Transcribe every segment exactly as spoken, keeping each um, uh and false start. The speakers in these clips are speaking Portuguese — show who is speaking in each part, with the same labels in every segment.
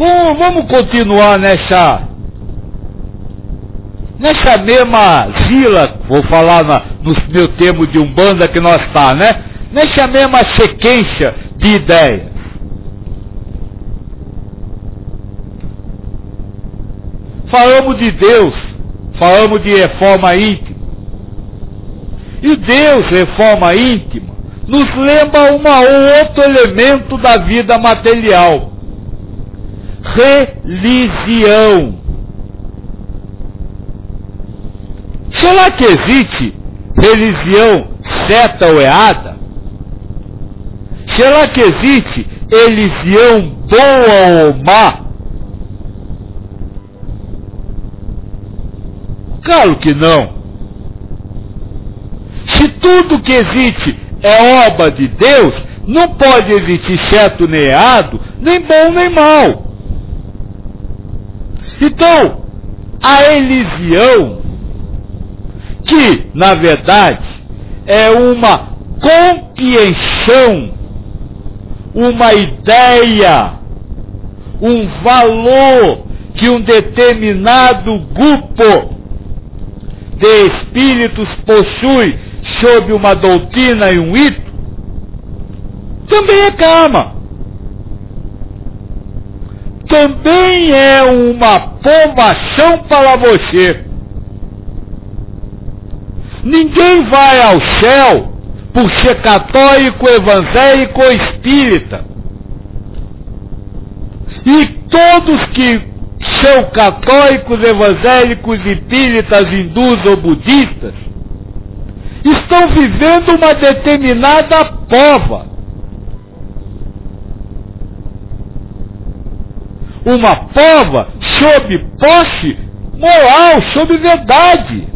Speaker 1: vamos, vamos continuar nessa, nessa mesma zila, vou falar na, no meu termo de Umbanda que nós está, né? Nessa mesma sequência de ideias. Falamos de Deus, falamos de reforma íntima. E Deus, reforma íntima, nos lembra uma ou outro elemento da vida material. Religião. Será que existe religião certa ou errada? Será que existe religião boa ou má? Claro que não. Se tudo que existe é obra de Deus, não pode existir certo nem errado, nem bom nem mal. Então, a religião, que na verdade é uma compreensão, uma ideia, um valor que um determinado grupo de espíritos possui sob uma doutrina e um rito, também é karma. Também é uma provação para você. Ninguém vai ao céu por ser católico, evangélico ou espírita. E todos que são católicos, evangélicos, espíritas, hindus ou budistas estão vivendo uma determinada prova. Uma prova sob posse moral, sob verdade.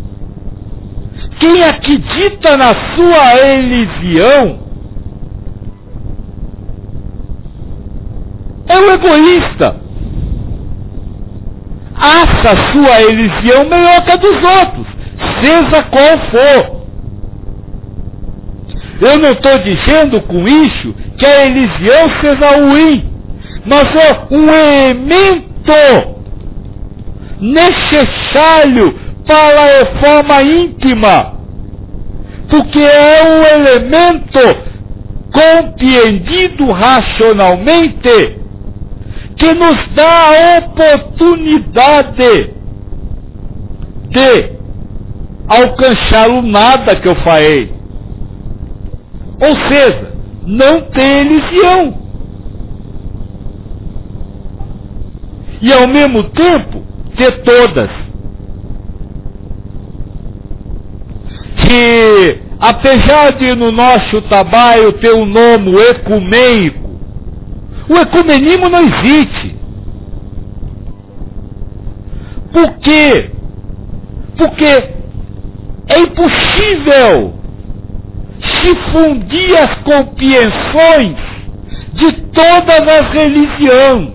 Speaker 1: Quem acredita na sua religião é o egoísta. Acha a sua religião melhor que a dos outros, seja qual for. Eu não estou dizendo com isso que a religião seja ruim, mas é um elemento necessário para a reforma íntima, porque é um elemento compreendido racionalmente que nos dá a oportunidade de alcançar o nada que eu falei. Ou seja, não ter religião. E ao mesmo tempo, ter todas. Que, apesar de no nosso trabalho ter o nome ecumênico, o ecumenismo não existe. Por quê? Porque é impossível se fundir as compreensões de todas as religiões.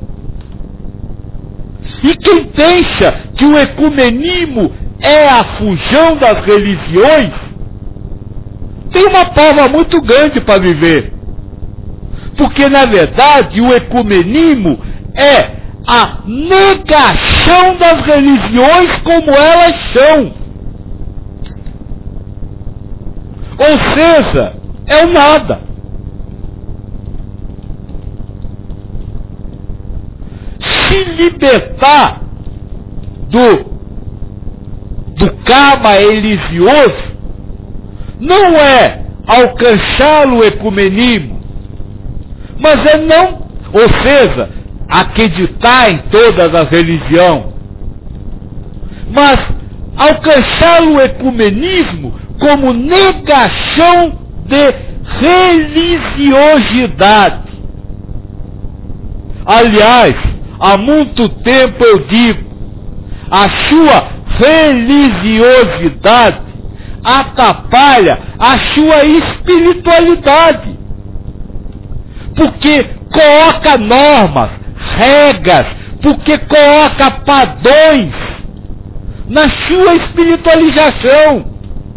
Speaker 1: E quem pensa que o ecumenismo é a fusão das religiões, tem uma prova muito grande para viver. Porque, na verdade, o ecumenismo é a negação das religiões como elas são. Ou seja, é o nada. Se libertar do, do karma religioso não é alcançar o ecumenismo, mas é não, ou seja, acreditar em todas as religiões, mas alcançar o ecumenismo como negação de religiosidade. Aliás, há muito tempo eu digo, a sua religiosidade atrapalha a sua espiritualidade. Porque coloca normas, regras, porque coloca padrões na sua espiritualização.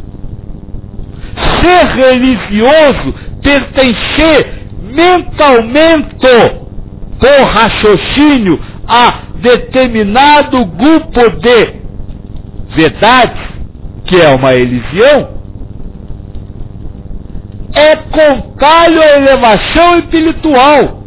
Speaker 1: Ser religioso, pertencer mentalmente com raciocínio a determinado grupo de verdades, que é uma religião, é contrário à elevação espiritual.